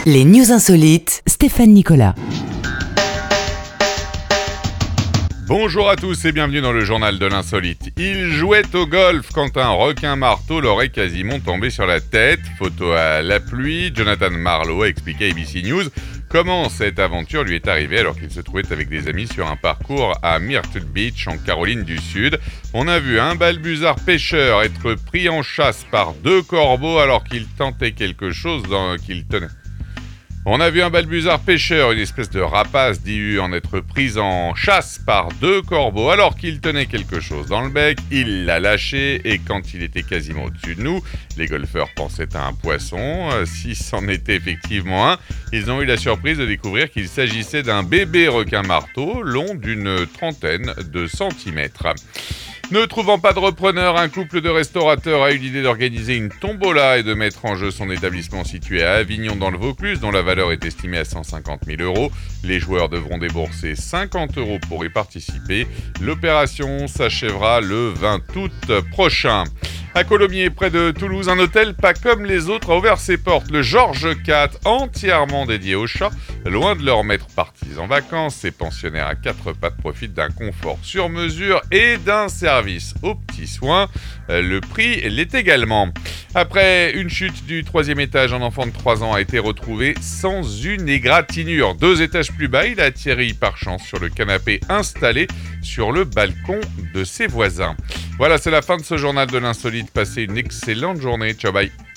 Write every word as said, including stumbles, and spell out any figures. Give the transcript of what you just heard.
Les news insolites, Stéphane Nicolas. Bonjour à tous et bienvenue dans le journal de l'insolite. Il jouait au golf quand un requin-marteau l'aurait quasiment tombé sur la tête. Photo à la pluie, Jonathan Marlowe a expliqué à A B C News comment cette aventure lui est arrivée alors qu'il se trouvait avec des amis sur un parcours à Myrtle Beach en Caroline du Sud. On a vu un balbuzard pêcheur être pris en chasse par deux corbeaux alors qu'il tentait quelque chose dans... qu'il tenait. On a vu un balbuzard pêcheur, une espèce de rapace dit en être pris en chasse par deux corbeaux alors qu'il tenait quelque chose dans le bec. Il l'a lâché et quand il était quasiment au-dessus de nous, les golfeurs pensaient à un poisson. Si c'en était effectivement un, ils ont eu la surprise de découvrir qu'il s'agissait d'un bébé requin-marteau long d'une trentaine de centimètres. Ne trouvant pas de repreneur, un couple de restaurateurs a eu l'idée d'organiser une tombola et de mettre en jeu son établissement situé à Avignon dans le Vaucluse, dont la valeur est estimée à cent cinquante mille euros. Les joueurs devront débourser cinquante euros pour y participer. L'opération s'achèvera le vingt août prochain. À Colomiers, près de Toulouse, un hôtel pas comme les autres a ouvert ses portes. Le Georges quatre, entièrement dédié aux chats. Loin de leur maître partis en vacances, ces pensionnaires à quatre pattes profitent d'un confort sur mesure et d'un service aux petits soins. Le prix l'est également. Après une chute du troisième étage, un enfant de trois ans a été retrouvé sans une égratignure. Deux étages plus bas, il a atterri par chance sur le canapé installé sur le balcon de ses voisins. Voilà, c'est la fin de ce journal de l'insolite. Passez une excellente journée. Ciao, bye.